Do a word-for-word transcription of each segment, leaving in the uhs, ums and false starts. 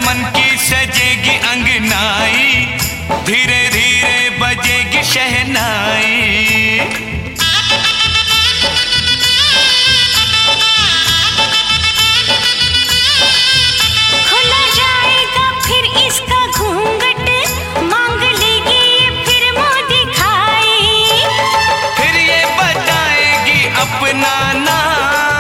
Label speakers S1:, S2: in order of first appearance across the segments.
S1: मन की सजेगी अंगनाई, धीरे धीरे बजेगी शहनाई।
S2: खुला जाएगा फिर इसका घूंघट, मांग लेगी ये फिर मुंह दिखाई,
S1: फिर ये बताएगी अपना नाम।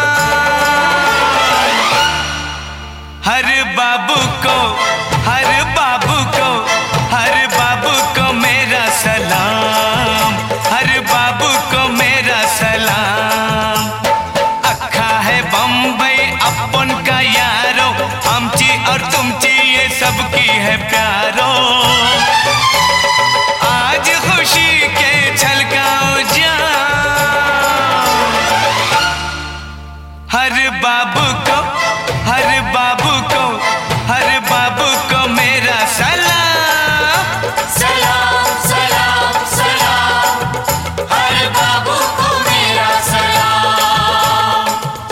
S1: हर बाबू को, हर बाबू को, हर बाबू को मेरा सलाम, हर बाबू को मेरा सलाम। अखा है बम्बई अपन का यारो, आमची और तुमची ये सबकी है प्यारो। आज खुशी के छलकाओ जाओ, हर बाबू को, हर बाबू को, हर बाबू को मेरा सलाम।
S3: सलाम सलाम सलाम, हर बाबू को मेरा सलाम।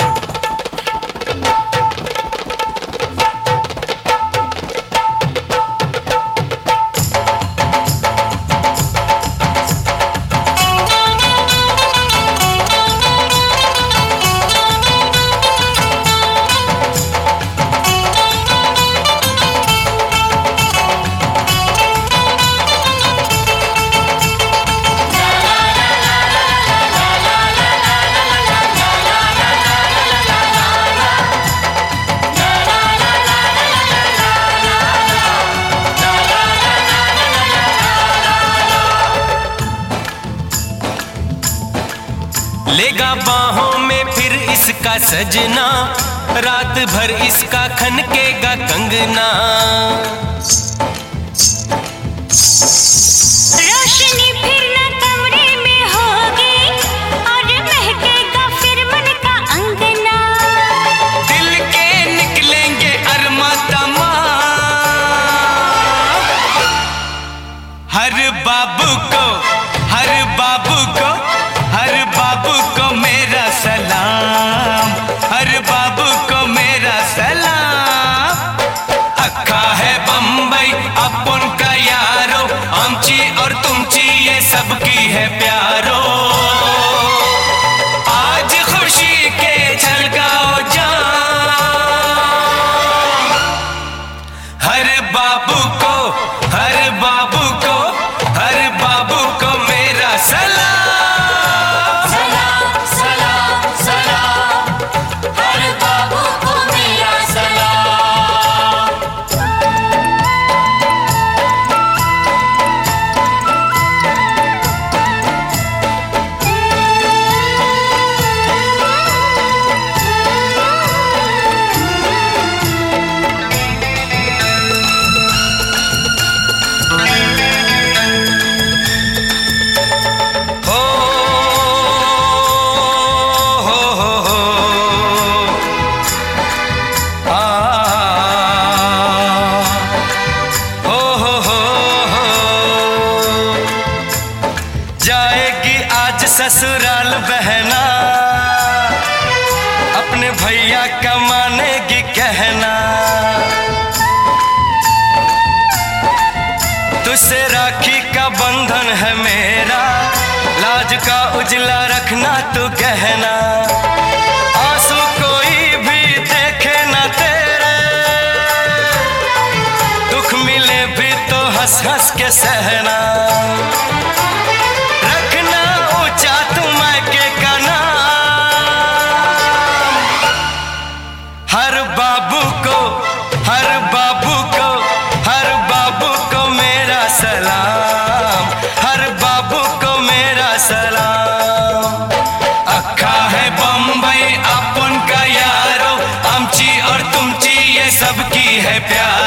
S1: लेगा बाहों में फिर इसका सजना, रात भर इसका खनकेगा कंगना।
S2: रोशनी फिर न कमरे में होगी, और महकेगा फिर मन का अंगना।
S1: दिल के निकलेंगे अरमा तमा, हर बाबू को, हर बाबू को, हर बाबू को मेरा सलाम, हर बाबू को मेरा सलाम। अक्खा है बम्बई अपन का यारो, आमची और तुमची ये सबकी है प्यारो। आज खुशी के झलकाओ जाओ, हर बाबू को, हर बाबू को, हर बाबू को मेरा सलाम।
S3: सलाम सलाम सलाम, हर बाबू को मेरा सलाम।
S1: हो हो हो हो आ हो हो हो हो जाएगी आज ससुराल बहना, अपने भैया का मानेगी कहना। तुझसे राखी का बंधन है मेरा, लाज का उजला रखना तू कहना। आंसू कोई भी देखे ना तेरे, दुख मिले भी तो हंस हंस के सहना। रखना ऊंचा तू मायके का नाम, हर बाबू को, हर बाबू को, हर बाबू को मेरा सलाम, हर बाबू को मेरा सलाम। अक्खा है बम्बई अपन का यारो, आमची और तुमची ये सबकी है प्यार।